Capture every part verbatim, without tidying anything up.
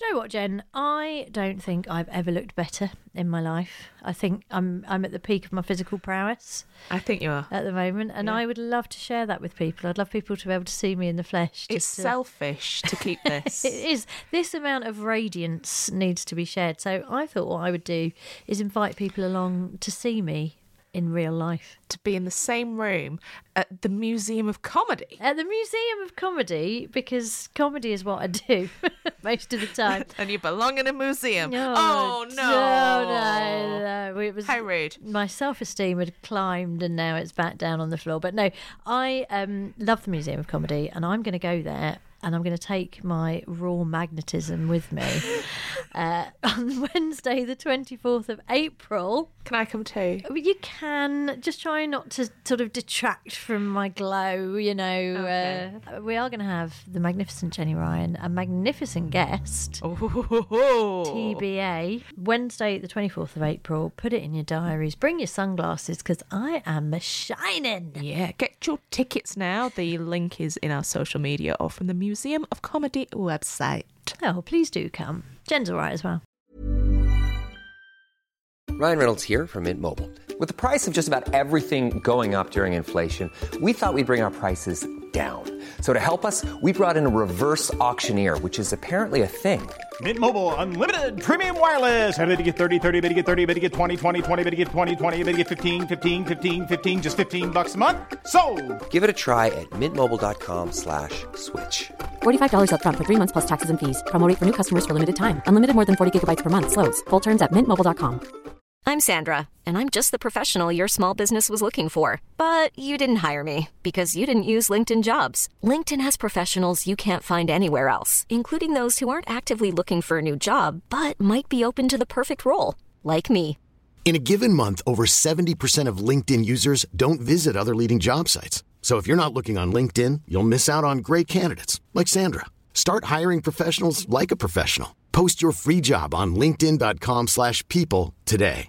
Do you know what, Jen? I don't think I've ever looked better in my life. I think I'm I'm at the peak of my physical prowess. I think you are. At the moment. And yeah. I would love to share that with people. I'd love people to be able to see me in the flesh. It's to... selfish to keep this. It is. This amount of radiance needs to be shared. So I thought what I would do is invite people along to see me in real life. To be in the same room at the Museum of Comedy. At the Museum of Comedy, because comedy is what I do most of the time. And you belong in a museum. No, oh, no. No, no, no. It was, how rude. My self-esteem had climbed and now it's back down on the floor. But no, I um, love the Museum of Comedy and I'm going to go there and I'm going to take my raw magnetism with me uh, on Wednesday, the twenty-fourth of April. Can I come too? You can. Just try not to sort of detract from my glow, you know. Okay. Uh, we are going to have the magnificent Jenny Ryan, a magnificent guest. Oh. T B A. Wednesday, the twenty-fourth of April. Put it in your diaries. Bring your sunglasses because I am shining. Yeah, get your tickets now. The link is in our social media or from the Museum of Comedy website. Oh, please do come. Jen's all right as well. Ryan Reynolds here from Mint Mobile. With the price of just about everything going up during inflation, we thought we'd bring our prices down. So to help us, we brought in a reverse auctioneer, which is apparently a thing. Mint Mobile Unlimited Premium Wireless. How to get thirty, thirty, bit to get thirty, bit to get twenty, twenty, twenty, bit to get twenty, twenty, bit to get fifteen, fifteen, fifteen, fifteen, just fifteen bucks a month? Sold! Give it a try at mintmobile.com slash switch. forty-five dollars up front for three months plus taxes and fees. Promo rate for new customers for limited time. Unlimited more than forty gigabytes per month. Slows full terms at mint mobile dot com. I'm Sandra, and I'm just the professional your small business was looking for. But you didn't hire me because you didn't use LinkedIn Jobs. LinkedIn has professionals you can't find anywhere else, including those who aren't actively looking for a new job, but might be open to the perfect role, like me. In a given month, over seventy percent of LinkedIn users don't visit other leading job sites. So if you're not looking on LinkedIn, you'll miss out on great candidates, like Sandra. Start hiring professionals like a professional. Post your free job on linkedin.com slash people today.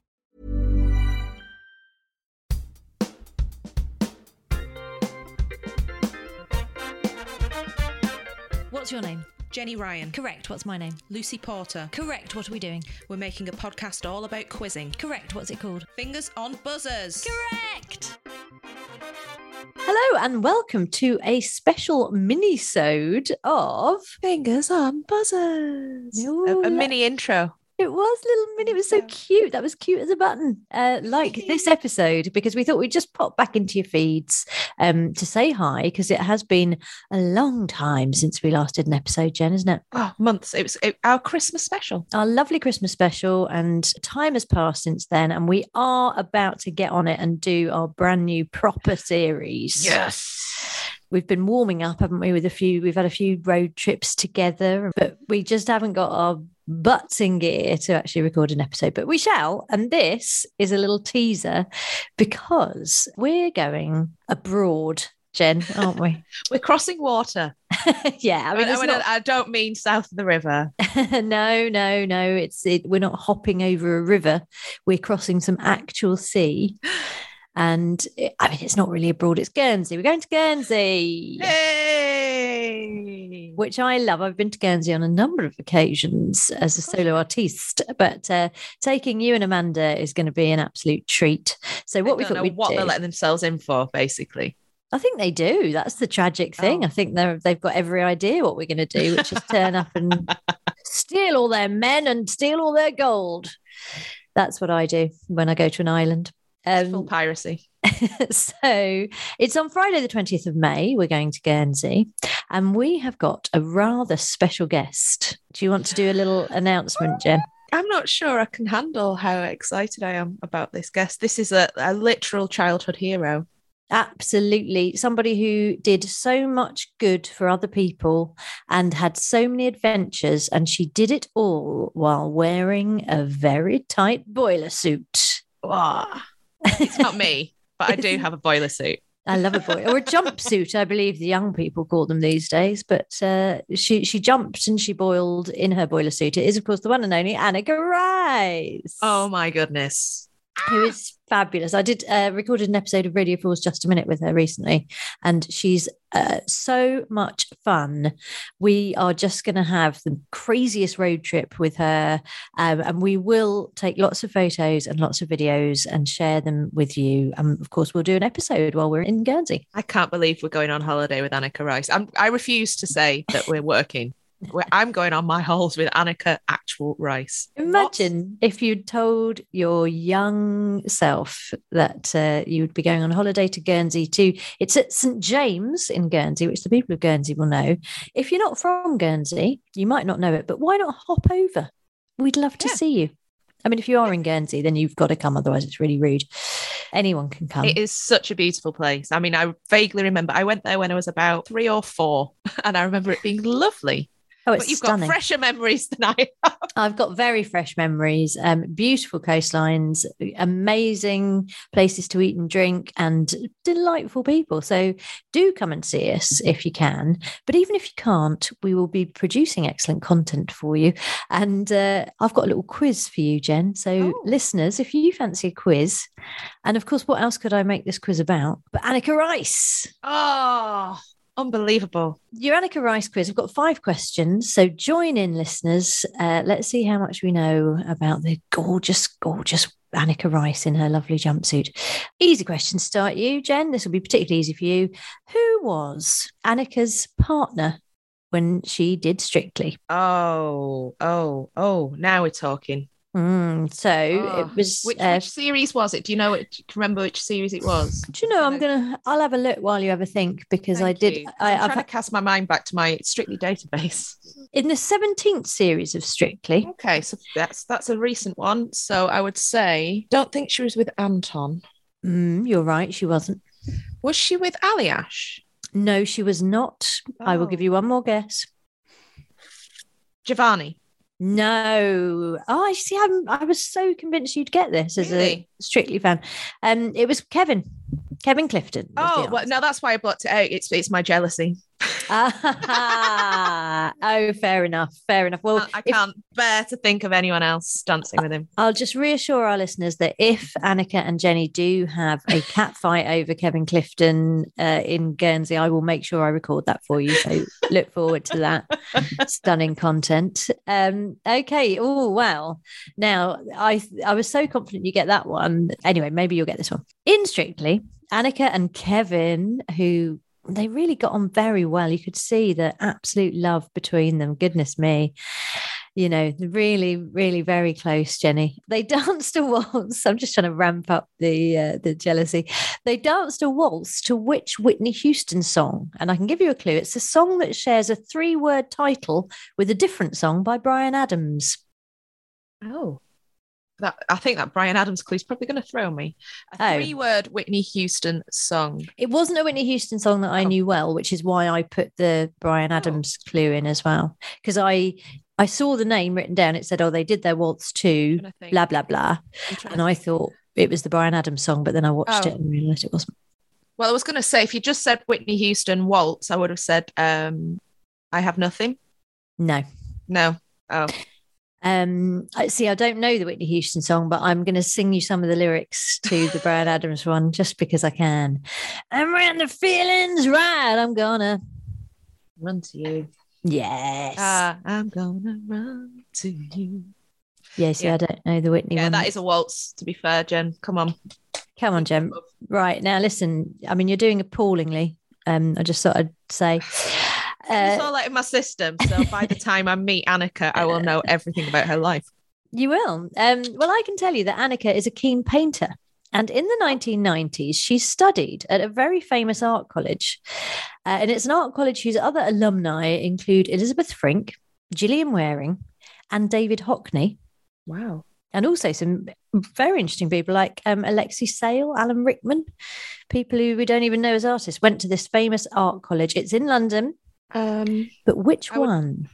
What's your name? Jenny Ryan. Correct. What's my name? Lucy Porter. Correct. What are we doing? We're making a podcast all about quizzing. Correct. What's it called? Fingers on Buzzers. Correct. Hello and welcome to a special mini-sode of Fingers on Buzzers. No, a, a let- mini intro. It was little mini. It was so cute. That was cute as a button. Uh, like this episode, because we thought we'd just pop back into your feeds um, to say hi, because it has been a long time since we last did an episode, Jen, isn't it? Oh, months. It was it, our Christmas special. Our lovely Christmas special, and time has passed since then, and we are about to get on it and do our brand new proper series. Yes. We've been warming up, haven't we, with a few, we've had a few road trips together, but we just haven't got our butts in gear to actually record an episode, but we shall. And this is a little teaser because we're going abroad, Jen, aren't we? We're crossing water. Yeah, I mean, I, it's I, not... I don't mean south of the river. no, no, no. It's it, we're not hopping over a river. We're crossing some actual sea. And it, I mean, it's not really abroad, it's Guernsey. We're going to Guernsey. Hey! Which I love. I've been to Guernsey on a number of occasions as a solo artiste, but uh, taking you and Amanda is going to be an absolute treat. So what I we don't thought know we'd what do, they're letting themselves in for, basically. I think they do. That's the tragic thing. Oh. I think they're, they've got every idea what we're going to do, which is turn up and steal all their men and steal all their gold. That's what I do when I go to an island. Um, full piracy. So it's on Friday the twentieth of May. We're going to Guernsey and we have got a rather special guest. Do you want to do a little announcement, Jen? I'm not sure I can handle how excited I am about this guest. This is a, a literal childhood hero. Absolutely. Somebody who did so much good for other people and had so many adventures, and she did it all while wearing a very tight boiler suit. Wow. It's not me, but I do have a boiler suit. I love a boiler, or a jumpsuit, I believe the young people call them these days. But uh, she she jumped and she boiled in her boiler suit. It is, of course, the one and only Annika Rice. Oh, my goodness. who is fabulous. I did uh, recorded an episode of Radio four's Just a Minute with her recently, and she's uh, so much fun. We are just going to have the craziest road trip with her, um, and we will take lots of photos and lots of videos and share them with you. And of course, we'll do an episode while we're in Guernsey. I can't believe we're going on holiday with Annika Rice. I'm, I refuse to say that we're working. We're, I'm going on my holes with Annika actual Rice. Imagine what? If you'd told your young self that uh, you would be going on holiday to Guernsey to, it's at Saint James in Guernsey, which the people of Guernsey will know. If you're not from Guernsey, you might not know it, but why not hop over? We'd love to yeah. see you. I mean, if you are in Guernsey, then you've got to come. Otherwise, it's really rude. Anyone can come. It is such a beautiful place. I mean, I vaguely remember I went there when I was about three or four, and I remember it being lovely. Oh, it's but you've stunning. got fresher memories than I have. I've got very fresh memories. Um, beautiful coastlines, amazing places to eat and drink, and delightful people. So do come and see us if you can. But even if you can't, we will be producing excellent content for you. And uh, I've got a little quiz for you, Jen. So oh. listeners, if you fancy a quiz, and of course, what else could I make this quiz about? But Annika Rice. Oh, unbelievable. Your Annika Rice quiz. I've got five questions. So join in, listeners. Uh, let's see how much we know about the gorgeous, gorgeous Annika Rice in her lovely jumpsuit. Easy question to start you, Jen. This will be particularly easy for you. Who was Annika's partner when she did Strictly? Oh, oh, oh, now we're talking. Mm, so oh, it was which, uh, which series was it? Do you know it? Do you remember which series it was? Do you know? I'm gonna. I'll have a look while you have a think because Thank I did. you. I, I'm I've trying to cast my mind back to my Strictly database. In the seventeenth series of Strictly. Okay, so that's that's a recent one. So I would say, don't think she was with Anton. Mm, you're right. She wasn't. Was she with Aliash? No, she was not. Oh. I will give you one more guess. Giovanni. No. Oh, I see. I'm, I was so convinced you'd get this as really? a Strictly fan. Um, it was Kevin. Kevin Clifton. Oh, well, no, that's why I blocked it out. It's it's my jealousy. ah, oh, fair enough. Fair enough. Well, I, I can't if, bear to think of anyone else dancing with him. I'll just reassure our listeners that if Annika and Jenny do have a cat fight over Kevin Clifton uh, in Guernsey, I will make sure I record that for you. So look forward to that stunning content. Um, okay. Oh, wow. Now, I I was so confident you get that one. Anyway, maybe you'll get this one. In Strictly, Annika and Kevin, who they really got on very well. You could see the absolute love between them. Goodness me. You know, really, really very close, Jenny. They danced a waltz. I'm just trying to ramp up the uh, the jealousy. They danced a waltz to which Whitney Houston song? And I can give you a clue. It's a song that shares a three-word title with a different song by Bryan Adams. Oh. That, I think that Bryan Adams clue is probably going to throw me. A oh. three-word Whitney Houston song. It wasn't a Whitney Houston song that I oh. knew well, which is why I put the Bryan Adams oh. clue in as well. Because I I saw the name written down. It said, oh, they did their waltz too, blah, blah, blah. And I thought it was the Bryan Adams song, but then I watched oh. it and realised it wasn't. Well, I was going to say, if you just said Whitney Houston waltz, I would have said, um, I Have Nothing. No. No. Oh. Um, I see. I don't know the Whitney Houston song, but I'm going to sing you some of the lyrics to the Bryan Adams one just because I can. And when the feeling's right, I'm gonna run to you. Yes, uh, I'm gonna run to you. Yeah, see, yeah. I don't know the Whitney yeah, one. That is a waltz. To be fair, Jen, come on, come on, Jen. Right now, listen. I mean, you're doing appallingly. Um, I just thought I'd say. Uh, it's all out of my system, so by the time I meet Annika, I will know everything about her life. You will. Um, well, I can tell you that Annika is a keen painter. And in the nineteen nineties, she studied at a very famous art college. Uh, and it's an art college whose other alumni include Elizabeth Frink, Gillian Waring, and David Hockney. Wow. And also some very interesting people like um, Alexei Sale, Alan Rickman, people who we don't even know as artists, went to this famous art college. It's in London. Um, but which I would, one?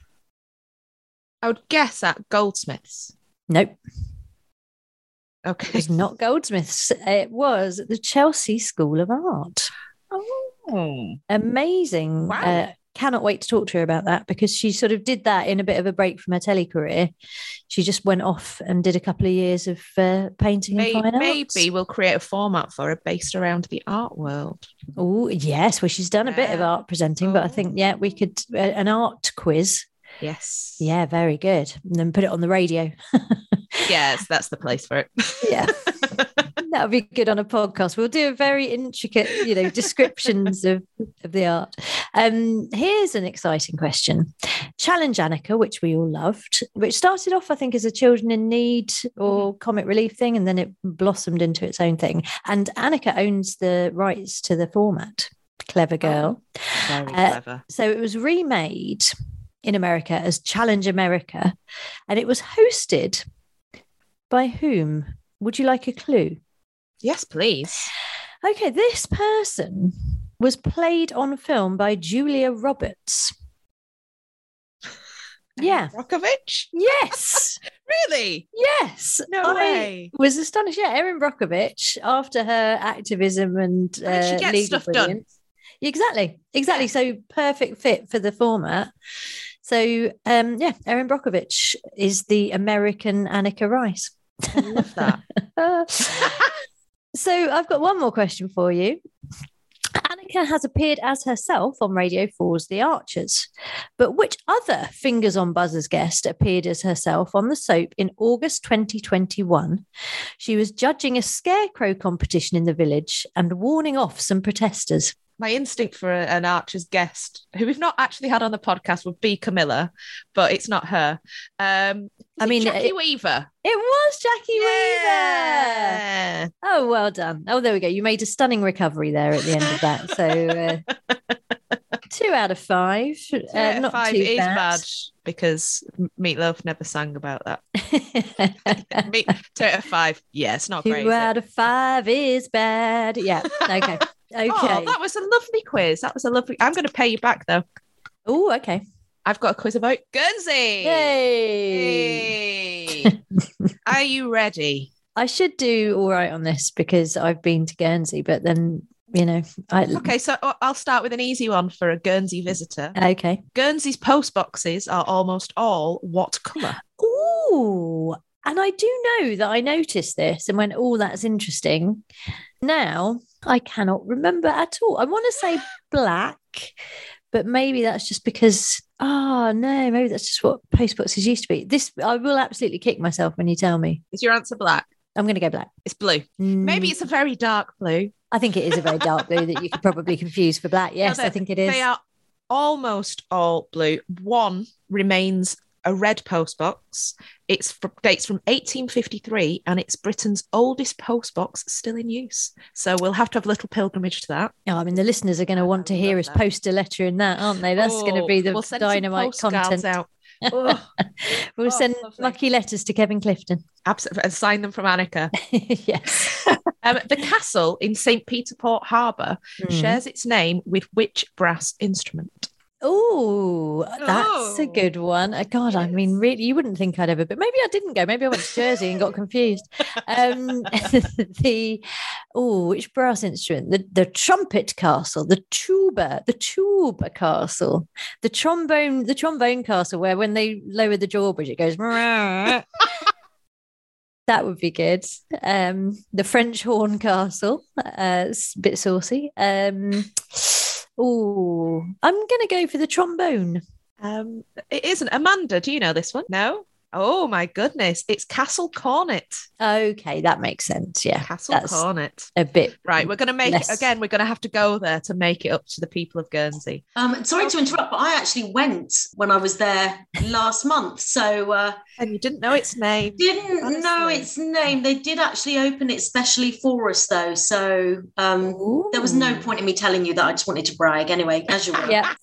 I would guess at Goldsmiths. Nope. Okay. It was not Goldsmiths. It was the Chelsea School of Art. Oh. Amazing. Wow. Uh, cannot wait to talk to her about that because she sort of did that in a bit of a break from her telly career. She just went off and did a couple of years of uh, painting maybe, and fine arts. Maybe we'll create a format for her based around the art world. Oh, yes. Well, she's done a bit of Yeah. art presenting, but I think, yeah, we could, uh, an art quiz. Yes. Yeah, very good. And then put it on the radio. Yes, that's the place for it. Yeah. That would be good on a podcast. We'll do a very intricate, you know, descriptions of, of the art. Um, here's an exciting question. Challenge Annika, which we all loved, which started off, I think, as a children in need or comic relief thing, and then it blossomed into its own thing. And Annika owns the rights to the format. Clever girl. Very Uh, clever. So it was remade in America as Challenge America, and it was hosted by whom? Would you like a clue? Yes, please. Okay, this person was played on film by Julia Roberts. Yeah. Brockovich? Yes. Really? Yes. No I way. was astonished. Yeah, Erin Brockovich, after her activism and uh, And she gets legal stuff done. brilliance. Exactly. Exactly. So perfect fit for the format. So, um, yeah, Erin Brockovich is the American Annika Rice. I love that. So I've got one more question for you. Annika has appeared as herself on Radio four's The Archers, but which other Fingers on Buzzers guest appeared as herself on the soap in August twenty twenty-one? She was judging a scarecrow competition in the village and warning off some protesters. My instinct for a- an Archer's guest, who we've not actually had on the podcast, would be Camilla, but it's not her. Um, I is it mean, Jackie it- Weaver. It was Jackie Weaver. Yeah. Oh, well done. Oh, there we go. You made a stunning recovery there at the end of that. So uh, two out of five. Two uh, out of not five too is bad. bad because Meatloaf never sang about that. Me- two out of five. Yeah, it's not Two great. is it? out of five is bad. Yeah. Okay. Okay. Oh, that was a lovely quiz. That was a lovely. I'm going to pay you back though. Oh, okay. I've got a quiz about Guernsey. Yay. Yay. Are you ready? I should do all right on this because I've been to Guernsey, but then, you know, I. Okay, so uh, I'll start with an easy one for a Guernsey visitor. Okay. Guernsey's post boxes are almost all what colour? Ooh. And I do know that I noticed this and went, oh, that's interesting. Now I cannot remember at all. I want to say black, but maybe that's just because, oh, no, maybe that's just what postboxes used to be. This, I will absolutely kick myself when you tell me. Is your answer black? I'm going to go black. It's blue. Mm, Maybe it's a very dark blue. I think it is a very dark blue that you could probably confuse for black. Yes, No, I think it is. They are almost all blue. One remains a red postbox. It's fr- dates from eighteen fifty-three and it's Britain's oldest postbox still in use. So we'll have to have a little pilgrimage to that. Oh, I mean, the listeners are going to want to hear love us that. post a letter in that, aren't they? That's going to be the Oh, we'll send some dynamite postcards content. out. Oh, We'll Oh, send lovely. mucky letters to Kevin Clifton. absolutely. And sign them from Annika. Yes. Um, the castle in Saint Peter Port Harbour Mm. shares its name with which brass instrument? Oh, that's a Oh. good one. Uh, God, I mean, really, you wouldn't think I'd ever, but maybe I didn't go. Maybe I went to Jersey and got confused. Um, the oh, which brass instrument? The the trumpet castle, the tuba, the tuba castle, the trombone, the trombone castle, where when they lower the drawbridge, it goes. That would be good. Um, the French horn castle, uh, it's a bit saucy. Um, oh, I'm going to go for the trombone. Um, it isn't. Amanda, do you know this one? No? Oh my goodness. It's Castle Cornet. Okay, that makes sense. Yeah, Castle that's Cornet. a bit Right, we're going to make less- it again. We're going to have to go there to make it up to the people of Guernsey. Um, sorry to interrupt, but I actually went when I was there last month. So uh, And you didn't know its name. didn't know Honestly. its name. They did actually open it specially for us, though. So um, there was no point in me telling you that. I just wanted to brag. Anyway, as you will. Yeah.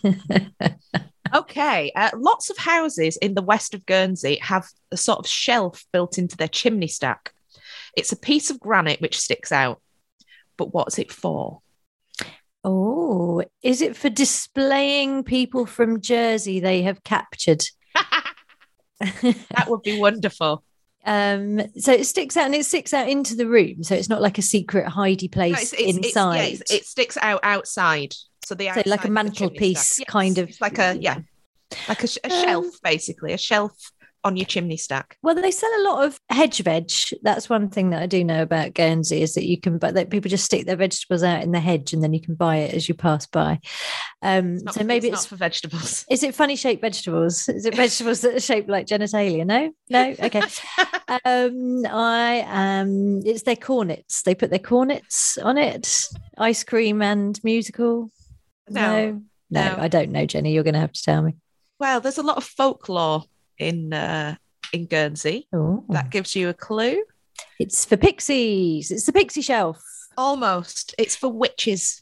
Okay, uh, lots of houses in the west of Guernsey have a sort of shelf built into their chimney stack. It's a piece of granite which sticks out. But what's it for? Oh, is it for displaying people from Jersey they have captured? That would be wonderful. Um, so it sticks out and it sticks out into the room. So it's not like a secret hidey No, place it's- it's- it's- inside. yeah, it's- it sticks out outside. So the So like a outside of the chimney mantelpiece stack. Yes, kind of- It's like a yeah, like a, sh- a Um, shelf basically, a shelf on your chimney stack. Well, they sell a lot of hedge veg. That's one thing that I do know about Guernsey is that you can, but that people just stick their vegetables out in the hedge and then you can buy it as you pass by. Um, Not- so maybe it's it's, not for vegetables. is it funny shaped vegetables? Is it vegetables that are shaped like genitalia? No, no. Okay. um, I um, it's their cornets. They put their cornets on it. Ice cream and musical. No, no, no, no. I don't know, Jenny. You're going to have to tell me. Well, there's a lot of folklore in uh, in Guernsey. Oh, That gives you a clue. it's for pixies. It's the pixie shelf. Almost. It's for witches.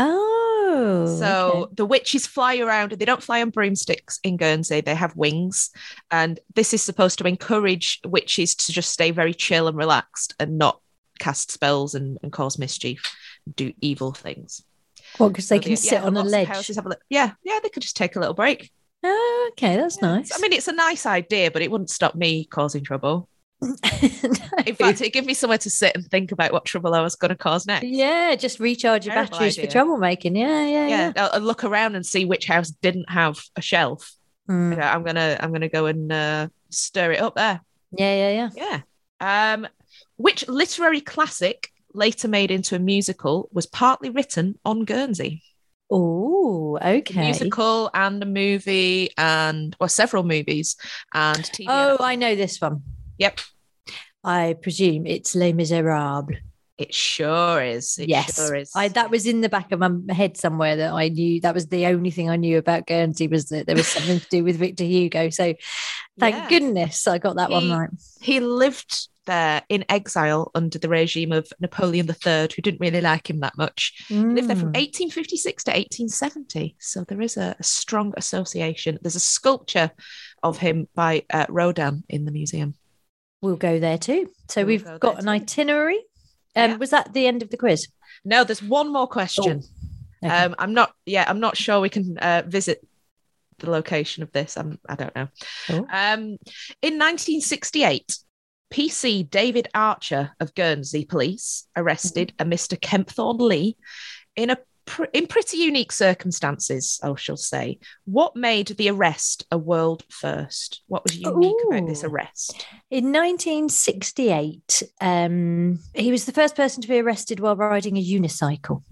Oh, So okay. the witches fly around. They don't fly on broomsticks in Guernsey. They have wings. And this is supposed to encourage witches to just stay very chill and relaxed and not cast spells and, and cause mischief, do evil things. Well, because they So can the- sit yeah, on a lots of ledge. houses have a li- yeah, yeah, they could just take a little break. Oh, okay, that's nice. I mean, it's a nice idea, but it wouldn't stop me causing trouble. No. In fact, it gave me somewhere to sit and think about what trouble I was going to cause next. yeah, just recharge your Terrible batteries idea. for troublemaking. Yeah, yeah, yeah. Yeah, I'll, I'll look around and see which house didn't have a shelf. Mm. You know, I'm gonna, I'm gonna go and uh, stir it up there. Yeah, yeah, yeah. Yeah. Um, which literary classic, later made into a musical, was partly written on Guernsey? Oh, A okay. musical and a movie, and well, several movies and T V. Oh, I know this one. Yep. I presume it's Les Miserables. It sure is. It yes, sure is. I, that was in the back of my head somewhere that I knew. That was the only thing I knew about Guernsey was that there was something to do with Victor Hugo. So, thank Yeah. goodness I got that one He- right. He lived there in exile under the regime of Napoleon the Third, who didn't really like him that much. He lived there from Mm. eighteen fifty-six to eighteen seventy. So there is a, a strong association. There's a sculpture of him by uh, Rodin in the museum. We'll go there too. So We'll we've go got there an too. itinerary. Um, Yeah. Was that the end of the quiz? No, there's one more question. Okay. Um, I'm not. Yeah, I'm not sure we can uh, visit the location of this. I'm. I don't know. Oh. Um, in nineteen sixty-eight, P C David Archer of Guernsey Police arrested a Mister Kempthorne Lee in a pr- in pretty unique circumstances, I shall say. What made the arrest a world first? What was unique about this Ooh. arrest? In nineteen sixty-eight, um, he was the first person to be arrested while riding a unicycle.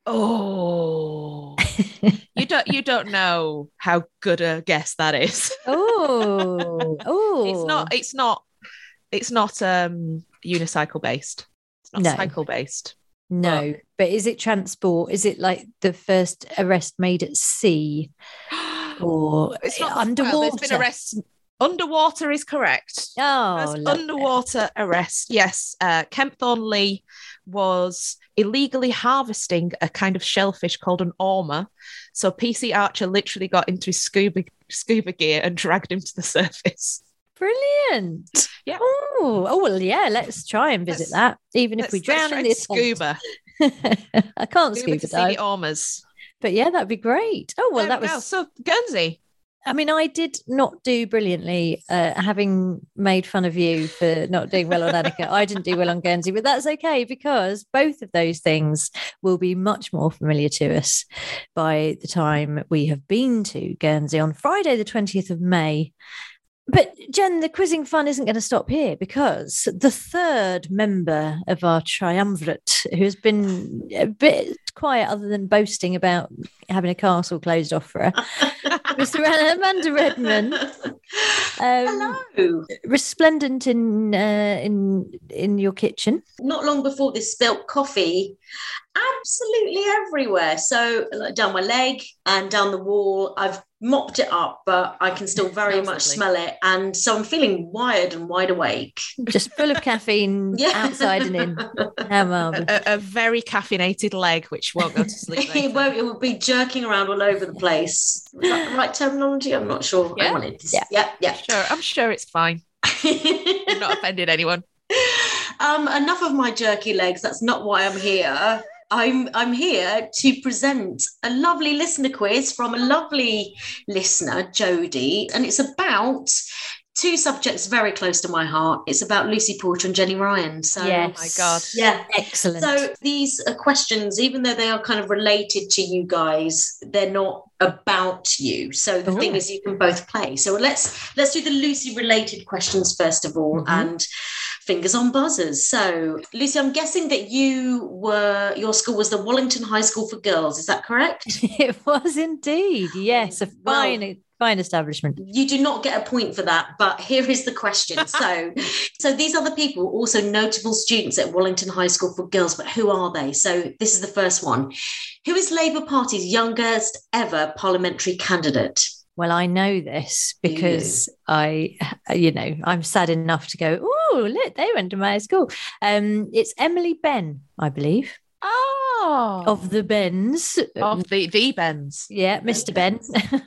Oh, you don't you don't know how good a guess that is. Oh, oh, It's not. It's not. It's not um unicycle based. It's not No. cycle based. No, but is it transport? Is it like the first arrest made at sea or It's not underwater? Well, there's been arrests. Underwater is correct. Oh, First lovely. underwater arrest. Yes, uh, Kempthorne Lee was illegally harvesting a kind of shellfish called an ormer. So P C Archer literally got into his scuba scuba gear and dragged him to the surface. Brilliant. Yeah. Oh, oh well, yeah. Let's try and visit Let's- that, even if Let's- we let's drown try in and this scuba. I can't Scuba scuba to see dive, the ormers. but yeah, that'd be great. Oh well, There that we was. go. So Guernsey. I mean, I did not do brilliantly, uh, having made fun of you for not doing well on Annika. I didn't do well on Guernsey, but that's okay because both of those things will be much more familiar to us by the time we have been to Guernsey on Friday, the twentieth of May. But Jen, the quizzing fun isn't going to stop here because the third member of our triumvirate, who has been a bit quiet other than boasting about having a castle closed off for her, Mister Amanda Redman, um, Hello. resplendent in uh, in in your kitchen. Not long before this, spilt coffee absolutely everywhere. So like, down my leg and down the wall. I've mopped it up, but I can still very Smells much lovely. smell it. And so I'm feeling wired and wide awake. Just full of caffeine, Yeah. outside and in. How marvellous. A, a very caffeinated leg, which won't go to sleep. it, later. won't, it will be jerking around all over the place. Is that the right terminology? I'm not sure. Yeah. I wanted to, Yeah. yeah, yeah. Sure, I'm sure it's fine. You've not offended anyone. um, enough of my jerky legs. That's not why I'm here. I'm I'm here to present a lovely listener quiz from a lovely listener, Jodie, and it's about two subjects very close to my heart. It's about Lucy Porter and Jenny Ryan. So, yes. Oh my God. Yeah. Excellent. So these are questions, even though they are kind of related to you guys, they're not about you. So the Ooh. thing is, you can both play. So let's let's do the Lucy related questions first of all, Mm-hmm. and fingers on buzzers. So Lucy, I'm guessing that you were your school was the Wallington High School for Girls. Is that correct? It was indeed. Yes, a Well, fine, fine establishment. You do not get a point for that, but here is the question. So, so these are the people, also notable students at Wallington High School for Girls, but who are they? So this is the first one. Who is Labour Party's youngest ever parliamentary candidate? Well, I know this because I, you know, I'm sad enough to go, oh, look, they went to my school. Um, it's Emily Benn, I believe, Oh. of the Benns. Of the, the Bens. Yeah, Mister Ben.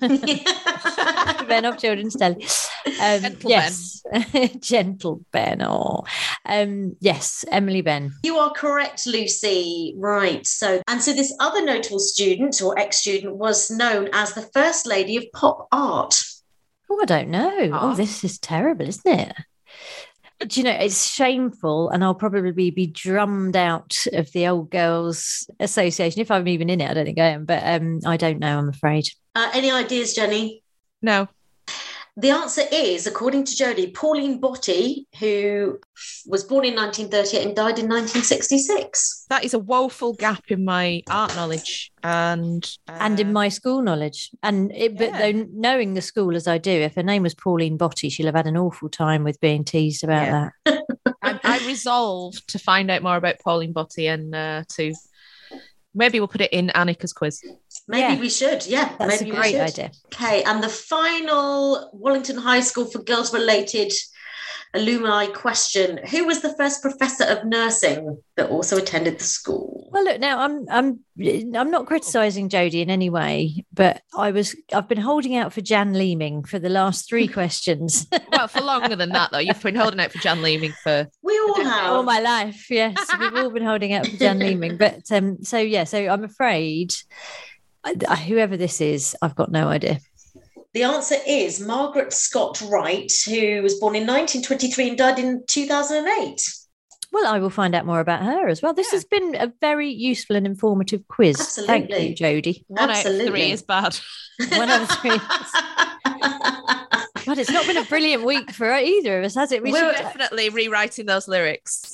Ben of Children's Telly. Um, Gentle yes, Gentle Ben. Oh, um, yes, Emily Benn. You are correct, Lucy. Right. So, and so this other notable student or ex-student was known as the First Lady of Pop Art. Oh, I don't know. Ah. Oh, this is terrible, isn't it? Do you know, it's shameful, and I'll probably be drummed out of the Old Girls Association if I'm even in it. I don't think I am, but um, I don't know, I'm afraid. Uh, any ideas, Jenny? No. The answer is, according to Jodie, Pauline Botti, who was born in nineteen thirty-eight and died in nineteen sixty-six. That is a woeful gap in my art knowledge and uh, And in my school knowledge. And it, but Yeah. though knowing the school as I do, if her name was Pauline Botti, she'll have had an awful time with being teased about Yeah. that. I, I resolved to find out more about Pauline Botti and uh, to maybe we'll put it in Annika's quiz. Maybe Yeah. we should. Yeah, That's maybe a we great should. idea. Okay, and the final Wallington High School for Girls related alumni question: who was the first professor of nursing that also attended the school? Well, look, now I'm I'm I'm not criticising Jodie in any way, but I was I've been holding out for Jan Leeming for the last three questions. Well, for longer than that, though. You've been holding out for Jan Leeming for... We all have. All my life, yes, we've all been holding out for Jan Leeming. But um, so yeah, so I'm afraid I, I- whoever this is, I've got no idea. The answer is Margaret Scott Wright, who was born in nineteen twenty-three and died in two thousand eight. Well, I will find out more about her as well. This Yeah. has been a very useful and informative quiz. Thank Absolutely. you, Jodie. One out of Absolutely. three is bad. One of the three. God, it's not been a brilliant week for either of us, has it? We We're should definitely rewriting those lyrics.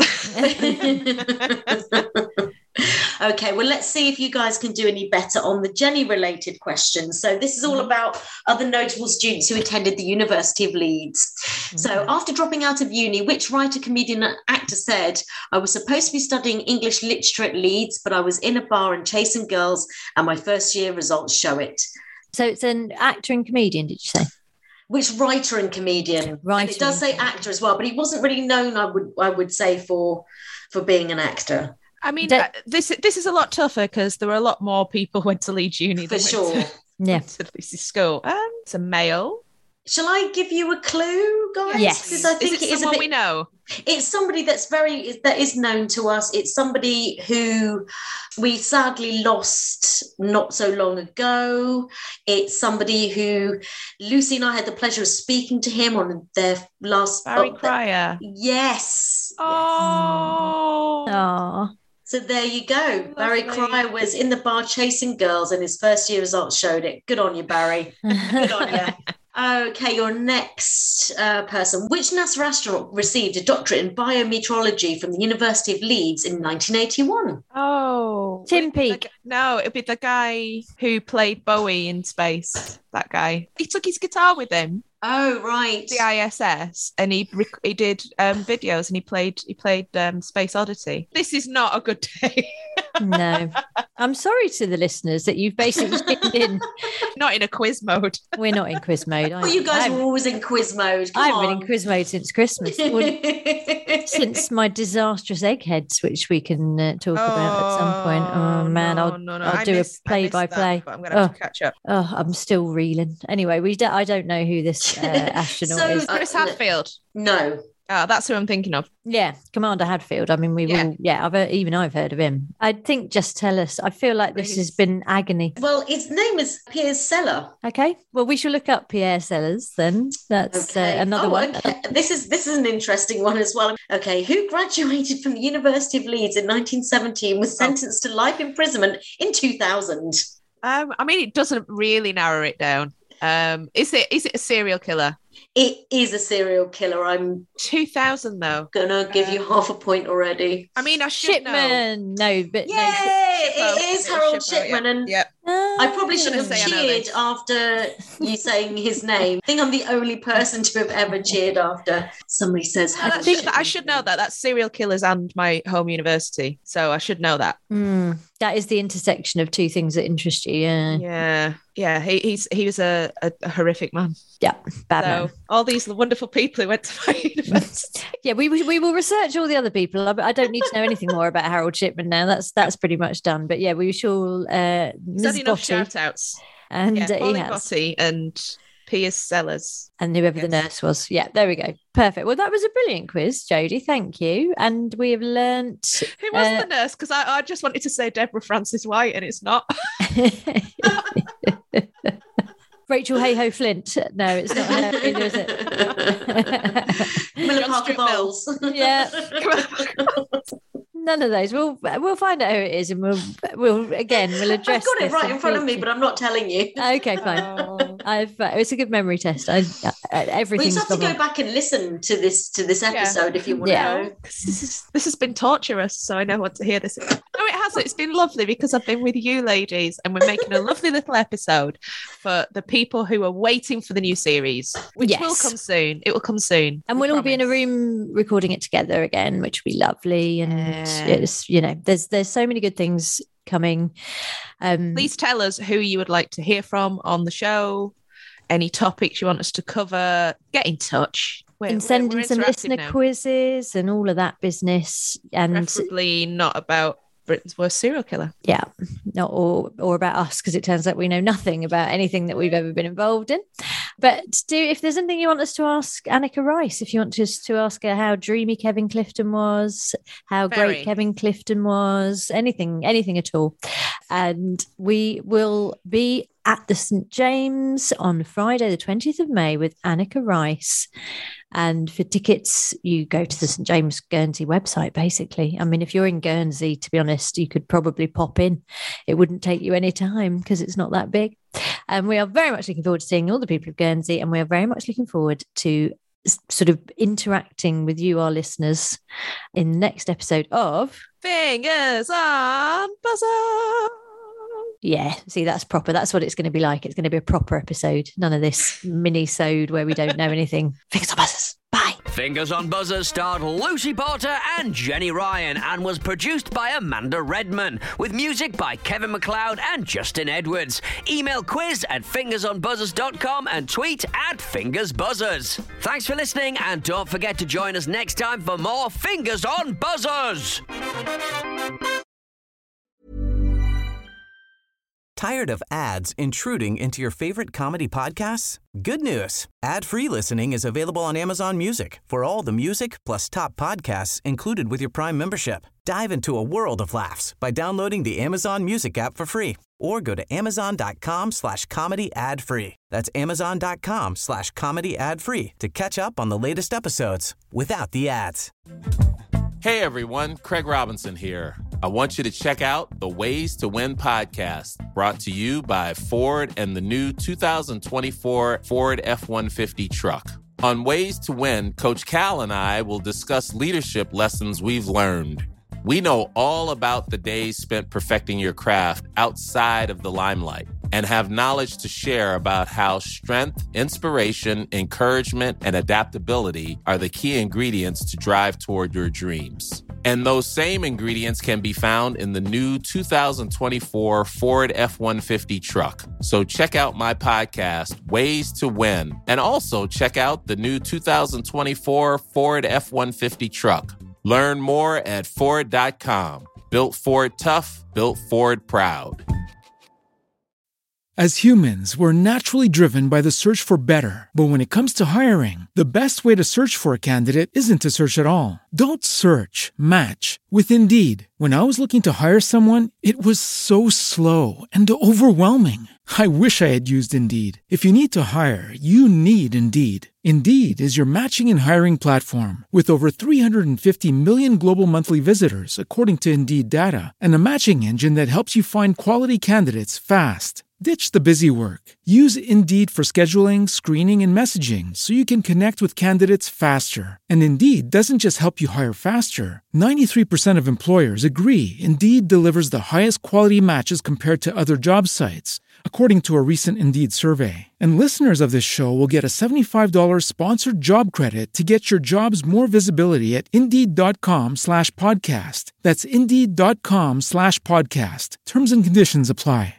Okay, well, let's see if you guys can do any better on the Jenny related questions. So this is all about other notable students who attended the University of Leeds. So after dropping out of uni, which writer, comedian and actor said, I was supposed to be studying English literature at Leeds, but I was in a bar and chasing girls, and my first year results show it. So it's an actor and comedian, did you say? Which writer and comedian? Writer And it does and say actor as well, but he wasn't really known, I would I would say, for for being an actor. I mean, Don't- uh, this this is a lot tougher because there were a lot more people who went to Leeds Uni For than sure. went to, Yeah. went to Lucy's school. Um, it's a male. Shall I give you a clue, guys? Yes. Because I think is it, it is a someone bit. we know? It's somebody that's very that is known to us. It's somebody who we sadly lost not so long ago. It's somebody who Lucy and I had the pleasure of speaking to him on their last. Barry oh, the- Cryer. Yes. Oh. Oh, So there you go. Barry Lovely. Cryer was in the bar chasing girls, and his first year results showed it. Good on you, Barry. Good on you. Okay, your next uh, person. Which NASA astronaut received a doctorate in biometeorology from the University of Leeds in nineteen eighty-one? Oh. Tim Would it be the Peake. gu- No, it'd be the guy who played Bowie in space. That guy. He took his guitar with him, Oh, right. the I S S, and he rec- he did um, videos and he played he played um, Space Oddity. This is not a good day. no. I'm sorry to the listeners that you've basically tuned in. Not in a quiz mode. We're not in quiz mode. Well, you guys were always in quiz mode. Come I've on. been in quiz mode since Christmas. Well, since my disastrous eggheads, which we can uh, talk about at some point. Oh man, no, I'll, no, no. I'll I do miss- a I missed that, play-by-play. but I'm gonna have Oh. to catch up. Oh, I'm still reeling. Anyway, we do, I don't know who this uh, astronaut So- is. Uh, Chris no. Hadfield. No. Ah, that's who I'm thinking of. Yeah, Commander Hadfield. I mean, we've Yeah. all, yeah, I've heard, even I've heard of him. I think just tell us. I feel like this has been agony. Well, his name is Piers Seller. Okay, well, we shall look up Pierre Sellers then. That's Okay. uh, another Oh, one. okay. This is this is an interesting one as well. Okay, who graduated from the University of Leeds in nineteen seventy and was sentenced to life imprisonment in two thousand? Um, I mean, it doesn't really narrow it down. Um, is it is it a serial killer? It is a serial killer. I'm two thousand though. Gonna give you half a point already. I mean, I should know. Shipman. No, but Yay! no. It is Little Harold Shippo, Shipman, yeah. and Yeah. I probably should gonna have say I know cheered this. after you saying his name. I think I'm the only person to have ever cheered after somebody says No, that Harold should- Shipman. I should know that. That's serial killers and my home university, so I should know that. Mm, that is the intersection of two things that interest you. Yeah, Yeah, yeah. He he's he was a, a, a horrific man. yeah, bad So man. all these wonderful people who went to my university. Yeah, we we we will research all the other people. I, I don't need to know anything more about Harold Shipman now. That's that's pretty much done. But yeah, we shall. Uh, He's had Miz enough Botti, shout outs. and Yeah, uh, he Pauline has. Botti and Piers Sellers. And whoever the nurse was. Yeah, there we go. Perfect. Well, that was a brilliant quiz, Jodie. Thank you. And we have learnt. Who was uh, the nurse? Because I, I just wanted to say Deborah Francis White, and it's not. Rachel Hayho Flint. No, it's not her either, is it? Miller John Parker Stuart Mill. Bowles. Yeah. None of those. We'll we'll find out who it is, and we'll we'll again we'll I've address. got it this right in front of me, future. but I'm not telling you. Okay, fine. Oh. I've uh, it's a good memory test. I uh, We everything's just have to gone go wrong. back and listen to this to this episode if you want Yeah. to know. 'Cause This, is, this has been torturous, so I know what to hear this. No, it hasn't. It's been lovely because I've been with you ladies, and we're making a lovely little episode for the people who are waiting for the new series, which will Yes. come soon. It will come soon. And we we'll all be in a promise. room recording it together again, which will be lovely. And Yeah. it's you know, there's there's so many good things coming. Um, Please tell us who you would like to hear from on the show. Any topics you want us to cover, get in touch. We're, and send we're in some interactive listener now. quizzes and all of that business. And Preferably not about Britain's worst serial killer. yeah, not or or about us, because it turns out we know nothing about anything that we've ever been involved in. But do if there's anything you want us to ask Annika Rice, if you want us to ask her how dreamy Kevin Clifton was, how Very. great Kevin Clifton was, anything, anything at all. And we will be at the Saint James on Friday, the twentieth of May with Annika Rice. And for tickets, you go to the Saint James Guernsey website, basically. I mean, if you're in Guernsey, to be honest, you could probably pop in. It wouldn't take you any time because it's not that big. And we are very much looking forward to seeing all the people of Guernsey. And we are very much looking forward to s- sort of interacting with you, our listeners, in the next episode of... Fingers on buzzer. Yeah, see, that's proper. That's what it's going to be like. It's going to be a proper episode. None of this mini-sode where we don't know anything. Fingers on buzzers. Bye. Fingers on Buzzers starred Lucy Porter and Jenny Ryan and was produced by Amanda Redman with music by Kevin MacLeod and Justin Edwards. Email quiz at fingers on buzzers dot com and tweet at fingersbuzzers. Thanks for listening, and don't forget to join us next time for more Fingers on Buzzers. Tired of ads intruding into your favorite comedy podcasts? Good news. Ad-free listening is available on Amazon Music for all the music plus top podcasts included with your Prime membership. Dive into a world of laughs by downloading the Amazon Music app for free or go to amazon.com slash comedy ad free. That's amazon.com slash comedy ad free to catch up on the latest episodes without the ads. Hey everyone, Craig Robinson here. I want you to check out the Ways to Win podcast, brought to you by Ford and the new two thousand twenty-four Ford F one fifty truck. On Ways to Win, Coach Cal and I will discuss leadership lessons we've learned. We know all about the days spent perfecting your craft outside of the limelight and have knowledge to share about how strength, inspiration, encouragement, and adaptability are the key ingredients to drive toward your dreams. And those same ingredients can be found in the new two thousand twenty-four Ford F one fifty truck. So check out my podcast, Ways to Win, and also check out the new two thousand twenty-four Ford F one fifty truck. Learn more at Ford dot com. Built Ford tough, built Ford proud. As humans, we're naturally driven by the search for better. But when it comes to hiring, the best way to search for a candidate isn't to search at all. Don't search, match with Indeed. When I was looking to hire someone, it was so slow and overwhelming. I wish I had used Indeed. If you need to hire, you need Indeed. Indeed is your matching and hiring platform with over three hundred fifty million global monthly visitors, according to Indeed data, and a matching engine that helps you find quality candidates fast. Ditch the busy work. Use Indeed for scheduling, screening, and messaging so you can connect with candidates faster. And Indeed doesn't just help you hire faster. ninety-three percent of employers agree Indeed delivers the highest quality matches compared to other job sites, according to a recent Indeed survey. And listeners of this show will get a seventy-five dollars sponsored job credit to get your jobs more visibility at Indeed.com slash podcast. That's Indeed.com slash podcast. Terms and conditions apply.